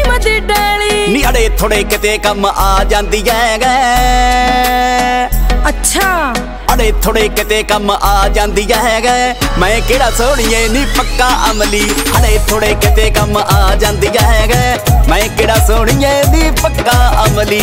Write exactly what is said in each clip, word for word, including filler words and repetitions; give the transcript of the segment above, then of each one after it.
ਫੀਮ ਦੀ ਡਾਲੀ ਨੀ ਅੜੇ ਥੋੜੇ ਕਿਤੇ ਕੰਮ ਆ ਜਾਂਦੀ ਐ ਗੇ ਅੱਛਾ ਅੜੇ ਥੋੜੇ ਕਿਤੇ ਕੰਮ ਆ ਜਾਂਦੀ ਐ ਗੇ ਮੈਂ ਕਿਹੜਾ ਸੋਹਣੀਏ ਨੀ ਪੱਕਾ ਅਮਲੀ ਅੜੇ ਥੋੜੇ ਕਿਤੇ ਕੰਮ ਆ ਜਾਂਦੀ ਐ ਗੇ ਮੈਂ ਕਿਹੜਾ ਸੋਹਣੀਏ ਨੀ ਪੱਕਾ ਅਮਲੀ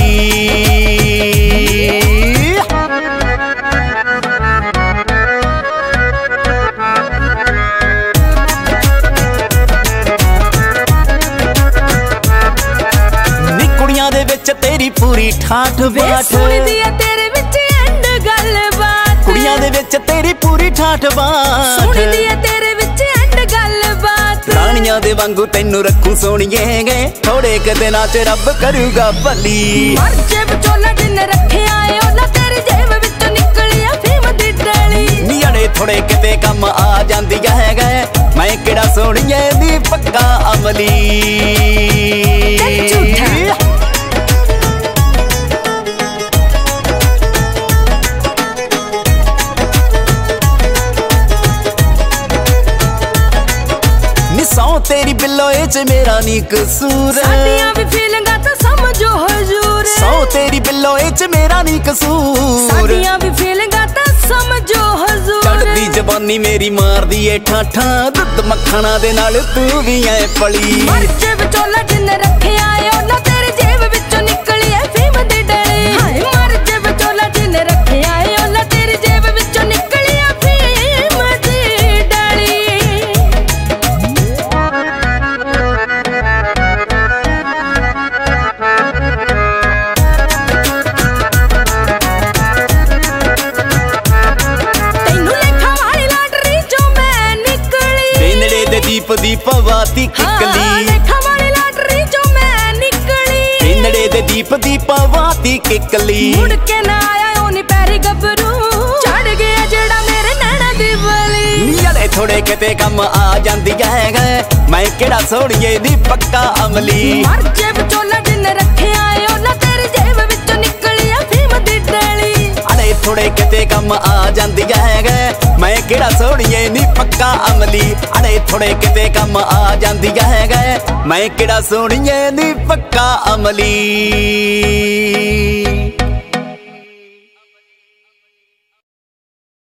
ਨੀ ਕੁੜੀਆਂ ਦੇ ਵਿੱਚ ਤੇਰੀ ਪੂਰੀ ਠਾਠ ਬਾਠ ਸੁਣਦੀ ਐ ਤੇਰੇ ਵਿੱਚ ਐਂਡ ਗੱਲਬਾਤ ਕੁੜੀਆਂ ਦੇ ਵਿੱਚ ਤੇਰੀ ਪੂਰੀ ਠਾਠ ਬਾਠ ਸੁਣਦੀ ਐ ਤੇਰੇ ਵਿੱਚ ਐਂਡ ਗੱਲਬਾਤ ਰਾਣੀਆਂ ਦੇ ਵਾਂਗੂ ਤੈਨੂੰ ਰੱਖੂ ਸੋਹਣੀਏ ਗੇ ਥੋੜੇ ਕੁ ਦਿਨਾਂ ਚ ਰੱਬ ਕਰੂਗਾ ਭਲੀ ਮਰ ਜੇ ਵਿਚੋਲਾ ਜਿੰਨੇ ਰੱਖਿਆ ਏ ਉਹਨਾਂ ਤੇਰੀ ਜੇਬ ਵਿੱਚੋਂ ਨਿਕਲੀ ਆ ਫੀਮ ਦੀ ਡਾਲੀ ਨੀ ਅੜੇ ਥੋੜੇ ਕਿਤੇ ਕੰਮ ਆ ਜਾਂਦੀ ਐ ਗੇ ਮੈਂ ਕਿਹੜਾ ਸੋਹਣੀਏ ਨੀ ਪੱਕਾ ਅਮਲੀ ਸੌ ਤੇਰੀ ਬਿੱਲੋ ਇਹ ਚ ਮੇਰਾ ਨੀ ਕਸੂਰ ਸਾਡੀਆਂ ਵੀ ਫੀਲਿੰਗਾਂ ਤਾਂ ਸਮਝੋ ਹਜ਼ੂਰ ਸੌ ਤੇਰੀ ਬਿੱਲੋ ਇਹ ਚ ਮੇਰਾ ਨੀ ਕਸੂਰ ਸਾਡੀਆਂ ਵੀ ਫੀਲਿੰਗਾਂ ਤਾਂ ਸਮਝੋ ਹਜ਼ੂਰ ਚੜਦੀ ਜਵਾਨੀ ਮੇਰੀ ਮਾਰਦੀ ਏ ਠਾਠਾਂ ਦੁੱਧ ਮੱਖਣਾ ਦੇ ਨਾਲ ਤੂੰ ਵੀ ਐ ਪਲੀ ਮਰ ਜੇ ਵਿਚੋਲਾ ਜਿੰਨੇ ਰੱਖਿਆ ਏ ਉਹਨਾਂ ਤੇਰੀ ਜੇਬ ਵਿੱਚੋਂ ਨਿਕਲੀ ਐ ਫੀਮ ਦੀ ਡਾਲੀ ਹਾਏ ਮਰ ਜੇ ਵਿਚੋਲਾ ਜਿੰਨੇ ਰੱਖਿਆ ਏ ਉਹਨਾਂ ਤੇਰੀ ਜੇਬ ਵਿੱਚੋਂ ਨਿਕਲੀ ਐ ਫੀਮ ਦੀ ਡਾਲੀ ਦੀਪ ਦੀਪ ਵਾਤੀ ਕਿਕਲੀ ਲੇਖਾਂ ਵਾਲੀ ਲਾਟਰੀ ਚੋਂ ਮੈਂ ਨਿਕਲੀ ਨੇੜੇ ਦੇ ਦੀਪ ਦੀਪ ਵਾਤੀ ਕਿਕਲੀ ਮੁੜ ਕੇ ਨਾ ਆਇਆ ਉਹ ਨੀ ਪੈਰੀ ਗੱਭਰੂ ਚੜ ਗਿਆ ਜਿਹੜਾ ਮੇਰੇ ਨੈਣਾ ਦੀ ਬਲੀ ਨੀ ਅੜੇ ਥੋੜੇ ਕਿਤੇ ਕੰਮ ਆ ਜਾਂਦੀ ਐ ਗੇ ਮੈਂ ਕਿਹੜਾ ਸੋਹਣੀਏ ਨੀ ਪੱਕਾ ਅਮਲੀ ਮਰ ਜੇ ਵਿਚੋਲਾ ਜਿੰਨੇ ਰੱਖਿਆ ਏ ਉਹਨਾਂ ਤੇਰੀ ਜੇਬ ਵਿੱਚੋਂ ਨਿਕਲੀ ਆ ਫੀਮ ਦੀ ਡਾਲੀ ਅੜੇ ਥੋੜੇ ਕਿਤੇ ਕੰਮ ਆ ਜਾਂਦੀ ਐ ਗੇ ਮੈਂ ਕਿਹੜਾ ਸੋਹਣੀਏ ਨੀ ਪੱਕਾ ਅਮਲੀ ਅੜੇ ਥੋੜੇ ਕਿਤੇ ਕੰਮ ਆ ਜਾਂਦੀ ਐ ਗੇ ਮੈਂ ਕਿਹੜਾ ਸੋਹਣੀਏ ਨੀ ਪੱਕਾ ਅਮਲੀ।